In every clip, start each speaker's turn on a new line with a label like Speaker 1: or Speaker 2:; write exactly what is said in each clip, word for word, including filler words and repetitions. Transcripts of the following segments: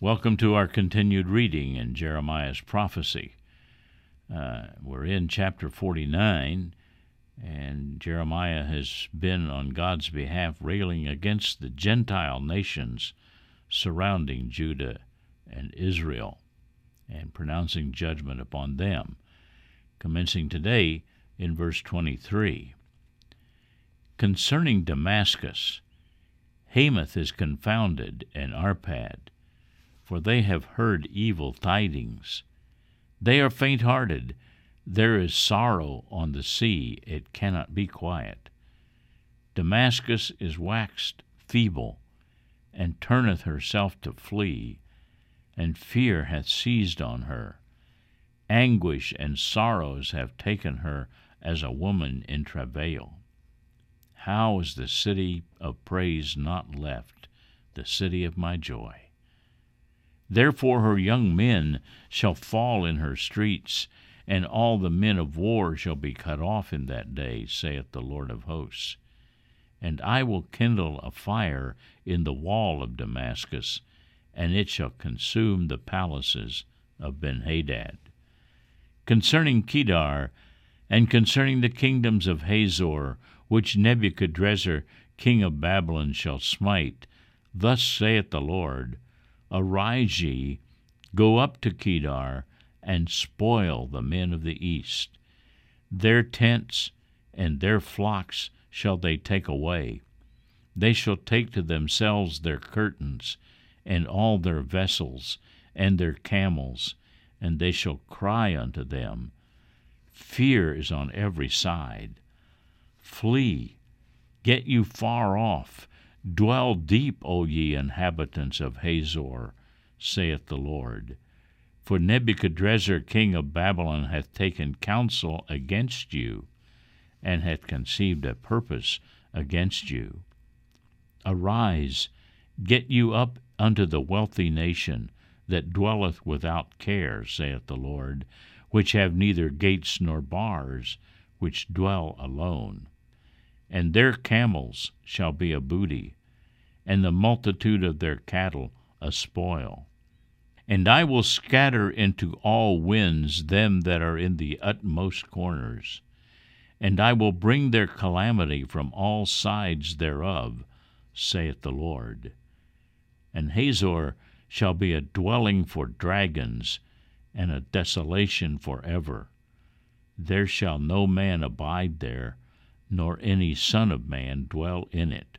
Speaker 1: Welcome to our continued reading in Jeremiah's prophecy. Uh, we're in chapter forty-nine, and Jeremiah has been on God's behalf railing against the Gentile nations surrounding Judah and Israel and pronouncing judgment upon them, commencing today in verse twenty-three. Concerning Damascus, Hamath is confounded, and Arpad, for they have heard evil tidings. They are faint-hearted. There is sorrow on the sea, it cannot be quiet. Damascus is waxed feeble, and turneth herself to flee, and fear hath seized on her. Anguish and sorrows have taken her as a woman in travail. How is the city of praise not left, the city of my joy? Therefore her young men shall fall in her streets, and all the men of war shall be cut off in that day, saith the Lord of hosts. And I will kindle a fire in the wall of Damascus, and it shall consume the palaces of Benhadad. Concerning Kedar, and concerning the kingdoms of Hazor, which Nebuchadrezzar king of Babylon shall smite, thus saith the Lord, Arise ye, go up to Kedar, and spoil the men of the east. Their tents and their flocks shall they take away. They shall take to themselves their curtains, and all their vessels, and their camels, and they shall cry unto them. Fear is on every side. Flee, get you far off. Dwell deep, O ye inhabitants of Hazor, saith the Lord. For Nebuchadrezzar king of Babylon hath taken counsel against you, and hath conceived a purpose against you. Arise, get you up unto the wealthy nation that dwelleth without care, saith the Lord, which have neither gates nor bars, which dwell alone. And their camels shall be a booty, and the multitude of their cattle a spoil. And I will scatter into all winds them that are in the utmost corners, and I will bring their calamity from all sides thereof, saith the Lord. And Hazor shall be a dwelling for dragons, and a desolation forever. There shall no man abide there, nor any son of man dwell in it.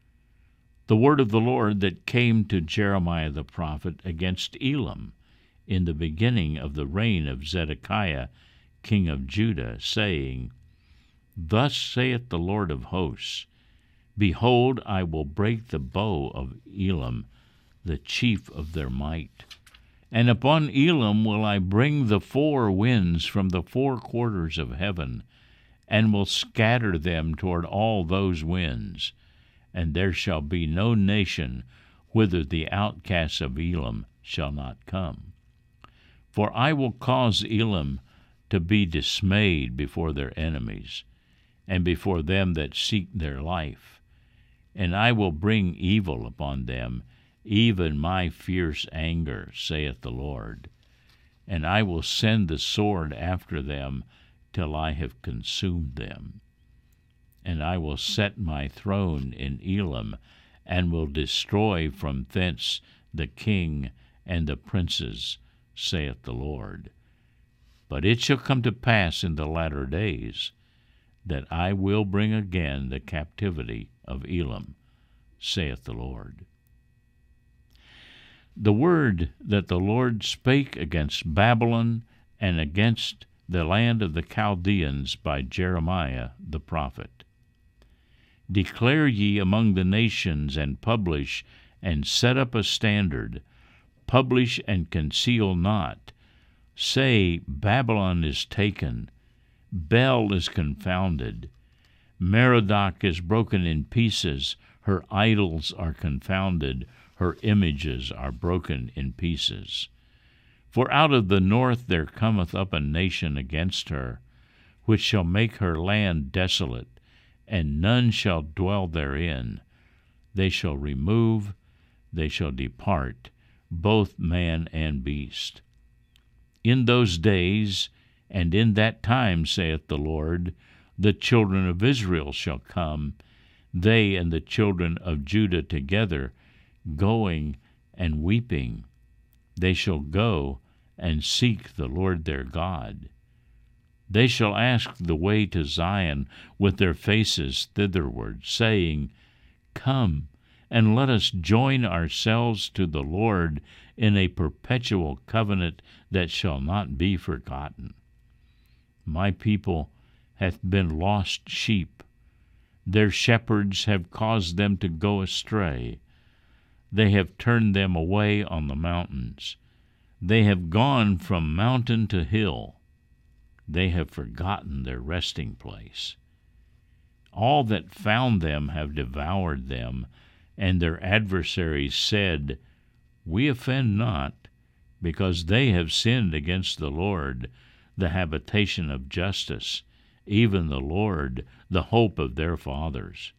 Speaker 1: The word of the Lord that came to Jeremiah the prophet against Elam in the beginning of the reign of Zedekiah king of Judah, saying, Thus saith the Lord of hosts, Behold, I will break the bow of Elam, the chief of their might. And upon Elam will I bring the four winds from the four quarters of heaven, and will scatter them toward all those winds. And there shall be no nation whither the outcasts of Elam shall not come. For I will cause Elam to be dismayed before their enemies, and before them that seek their life. And I will bring evil upon them, even my fierce anger, saith the Lord. And I will send the sword after them, till I have consumed them. And I will set my throne in Elam, and will destroy from thence the king and the princes, saith the Lord. But it shall come to pass in the latter days, that I will bring again the captivity of Elam, saith the Lord. The word that the Lord spake against Babylon and against the land of the Chaldeans by Jeremiah the prophet. Declare ye among the nations, and publish, and set up a standard. Publish and conceal not. Say, Babylon is taken, Bel is confounded, Merodach is broken in pieces, her idols are confounded, her images are broken in pieces. For out of the north there cometh up a nation against her, which shall make her land desolate, and none shall dwell therein. They shall remove, they shall depart, both man and beast. In those days and in that time, saith the Lord, the children of Israel shall come, they and the children of Judah together, going and weeping. They shall go and seek the Lord their God. They shall ask the way to Zion with their faces thitherward, saying, Come, and let us join ourselves to the Lord in a perpetual covenant that shall not be forgotten. My people hath been lost sheep. Their shepherds have caused them to go astray. They have turned them away on the mountains. They have gone from mountain to hill. They have forgotten their resting place. All that found them have devoured them, and their adversaries said, We offend not, because they have sinned against the Lord, the habitation of justice, even the Lord, the hope of their fathers.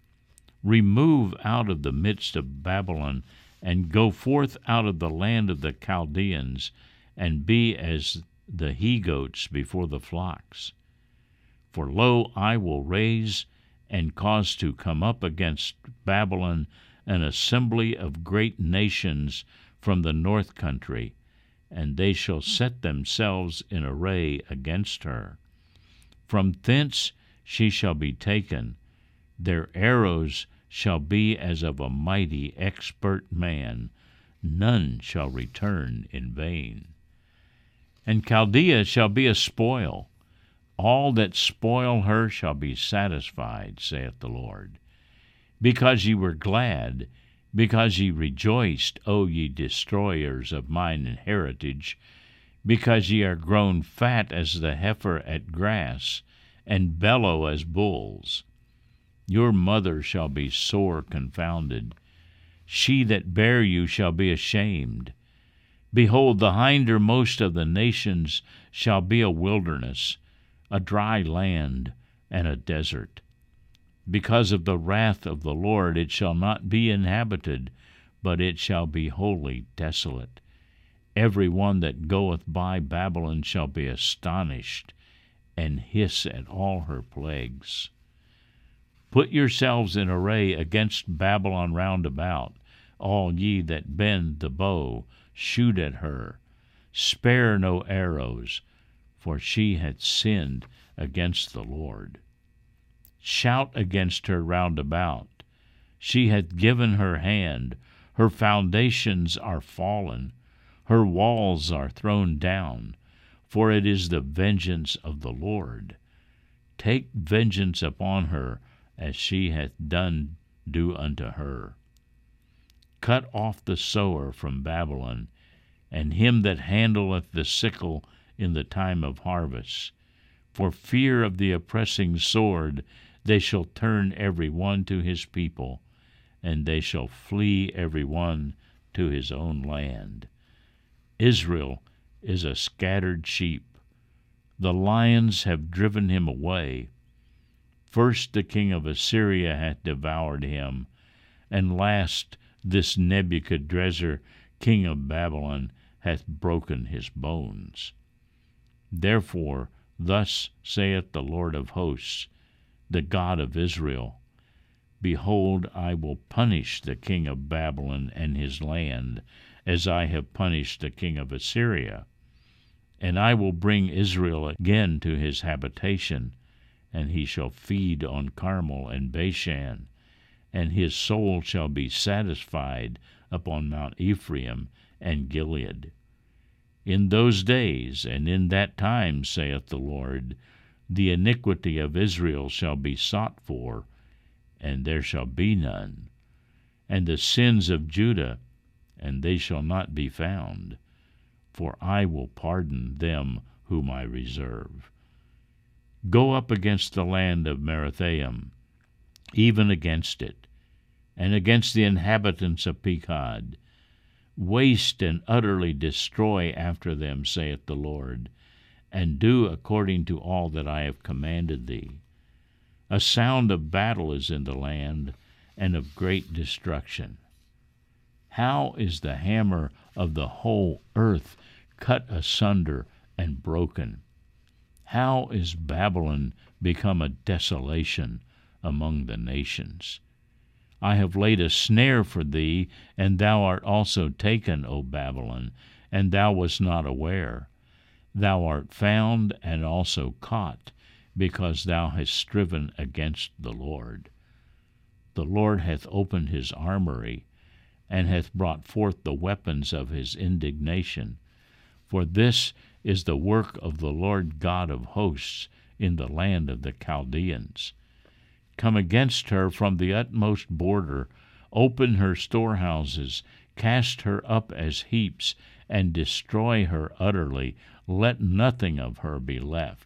Speaker 1: Remove out of the midst of Babylon, and go forth out of the land of the Chaldeans, and be as the he-goats before the flocks. For lo, I will raise and cause to come up against Babylon an assembly of great nations from the north country, and they shall set themselves in array against her. From thence she shall be taken. Their arrows shall be as of a mighty expert man. None shall return in vain. And Chaldea shall be a spoil. All that spoil her shall be satisfied, saith the Lord. Because ye were glad, because ye rejoiced, O ye destroyers of mine heritage, because ye are grown fat as the heifer at grass, and bellow as bulls. Your mother shall be sore confounded. She that bare you shall be ashamed. Behold, the hindermost of the nations shall be a wilderness, a dry land, and a desert. Because of the wrath of the Lord it shall not be inhabited, but it shall be wholly desolate. Every one that goeth by Babylon shall be astonished, and hiss at all her plagues. Put yourselves in array against Babylon round about, all ye that bend the bow, shoot at her. Spare no arrows, for she hath sinned against the Lord. Shout against her round about. She hath given her hand. Her foundations are fallen. Her walls are thrown down. For it is the vengeance of the Lord. Take vengeance upon her, as she hath done do unto her. Cut off the sower from Babylon, and him that handleth the sickle in the time of harvest. For fear of the oppressing sword, they shall turn every one to his people, and they shall flee every one to his own land. Israel is a scattered sheep. The lions have driven him away. First the king of Assyria hath devoured him, and last this Nebuchadrezzar, king of Babylon, hath broken his bones. Therefore thus saith the Lord of hosts, the God of Israel, Behold, I will punish the king of Babylon and his land, as I have punished the king of Assyria. And I will bring Israel again to his habitation, and he shall feed on Carmel and Bashan, and his soul shall be satisfied upon Mount Ephraim and Gilead. In those days and in that time, saith the Lord, the iniquity of Israel shall be sought for, and there shall be none, and the sins of Judah, and they shall not be found, for I will pardon them whom I reserve. Go up against the land of Merathaim, even against it, and against the inhabitants of Pekod. Waste and utterly destroy after them, saith the Lord, and do according to all that I have commanded thee. A sound of battle is in the land, and of great destruction. How is the hammer of the whole earth cut asunder and broken? How is Babylon become a desolation among the nations? I have laid a snare for thee, and thou art also taken, O Babylon, and thou wast not aware. Thou art found and also caught, because thou hast striven against the Lord. The Lord hath opened his armory, and hath brought forth the weapons of his indignation. For this is the work of the Lord God of hosts in the land of the Chaldeans. Come against her from the utmost border, open her storehouses, cast her up as heaps, and destroy her utterly. Let nothing of her be left.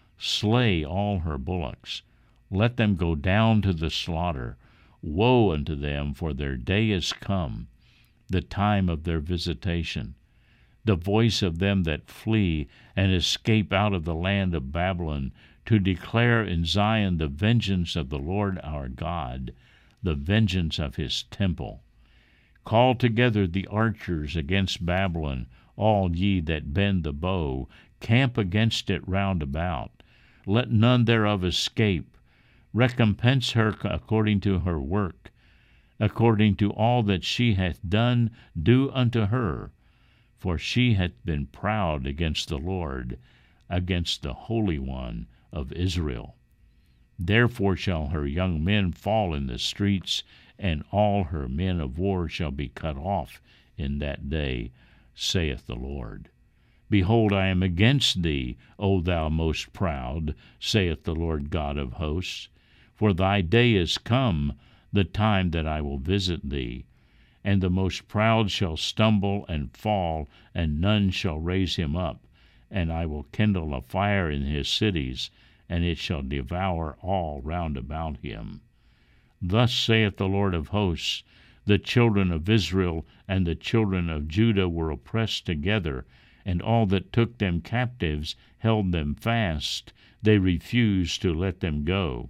Speaker 1: Slay all her bullocks. Let them go down to the slaughter. Woe unto them, for their day is come, the time of their visitation. The voice of them that flee and escape out of the land of Babylon, to declare in Zion the vengeance of the Lord our God, the vengeance of his temple. Call together the archers against Babylon, all ye that bend the bow, camp against it round about. Let none thereof escape. Recompense her according to her work. According to all that she hath done, do unto her. For she hath been proud against the Lord, against the Holy One of Israel. Therefore shall her young men fall in the streets, and all her men of war shall be cut off in that day, saith the Lord. Behold, I am against thee, O thou most proud, saith the Lord God of hosts. For thy day is come, the time that I will visit thee. And the most proud shall stumble and fall, and none shall raise him up. And I will kindle a fire in his cities, and it shall devour all round about him. Thus saith the Lord of hosts, the children of Israel and the children of Judah were oppressed together, and all that took them captives held them fast. They refused to let them go.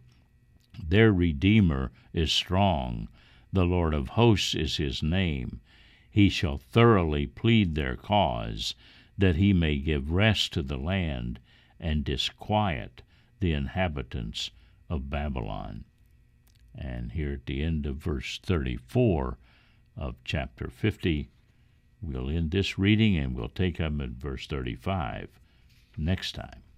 Speaker 1: Their Redeemer is strong. The Lord of hosts is his name. He shall thoroughly plead their cause, that he may give rest to the land and disquiet the inhabitants of Babylon. And here at the end of verse thirty-four of chapter fifty, we'll end this reading and we'll take up at verse thirty-five next time.